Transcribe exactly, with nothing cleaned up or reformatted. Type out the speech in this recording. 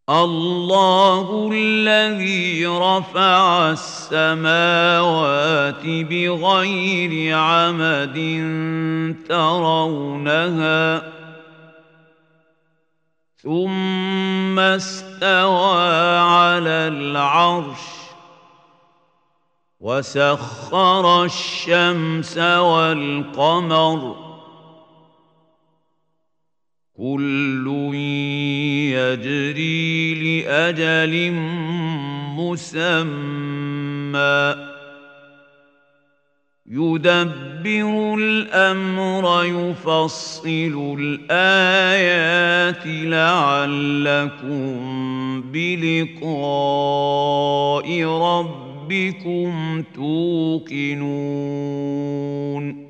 الله الذي رفع السماوات بغير عمد ترونها ثم استوى على العرش وسخر الشمس والقمر كل يجري لأجل مسمى يدبر الأمر يفصل الآيات لعلكم بلقاء ربكم توقنون